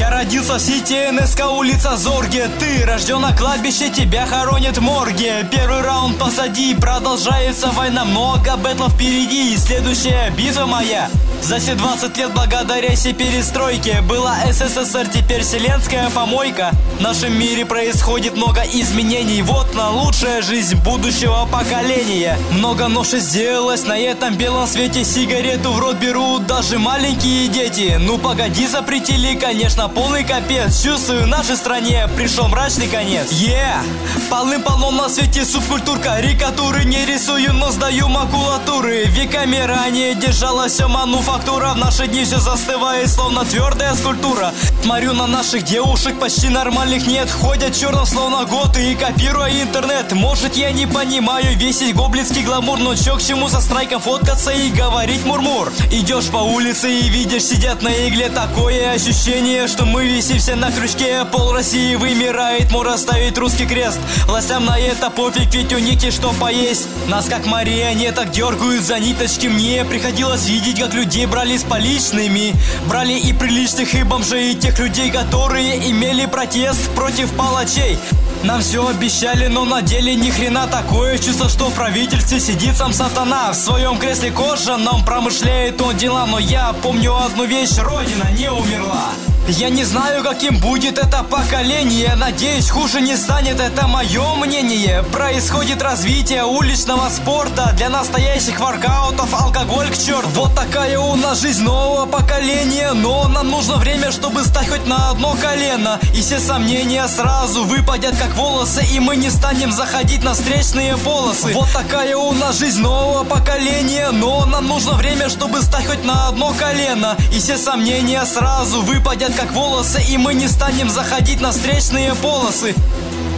Я родился в Сити, НСК, улица Зорге. Ты рожден на кладбище, тебя хоронят в морге. Первый раунд позади, продолжается война. Много бэтлов впереди, и следующая битва моя. За все 20 лет благодаря сей перестройке была СССР, теперь вселенская помойка. В нашем мире происходит много изменений. Вот на лучшая жизнь будущего поколения. Много ноши сделалось на этом белом свете. Сигарету в рот берут даже маленькие дети. Ну погоди, запретили, конечно, полный капец. Чувствую, в нашей стране пришел мрачный конец. Полным-полно на свете субкультур. Карикатуры не рисую, но сдаю макулатуры. Веками ранее держалась все мануфактура. В наши дни все застывает, словно твердая скульптура. Смотрю на наших девушек, почти нормальных нет. Ходят черным, словно готы, и копируя интернет. Может, я не понимаю весь гоблинский гламур, но чё к чему со страйком фоткаться и говорить мурмур? Идешь по улице и видишь, сидят на игле. Такое ощущение, что мы висимся на крючке. Пол России вымирает, можно ставить русский крест. Властям на это пофиг, ведь у них есть что поесть. Нас как марионеток дергают за ниточки. Мне приходилось видеть, как людей брали с поличными. Брали и приличных, и бомжей, и тех людей, которые имели протест против палачей. Нам все обещали, но на деле ни хрена. Такое чувство, что в правительстве сидит сам сатана. В своем кресле кожаном промышляет он дела. Но я помню одну вещь: Родина не умерла. Я не знаю, каким будет это поколение. Надеюсь, хуже не станет, это мое мнение. Происходит развитие уличного спорта. Для настоящих воркаутов алкоголь к черту. Вот такая у нас жизнь нового поколения. Но нам нужно время, чтобы стать хоть на одно колено. И все сомнения сразу выпадят как волосы, и мы не станем заходить на встречные полосы. Вот такая у нас жизнь нового поколения. Но нам нужно время, чтобы стать хоть на одно колено. И все сомнения сразу выпадят как волосы, и мы не станем заходить на встречные полосы.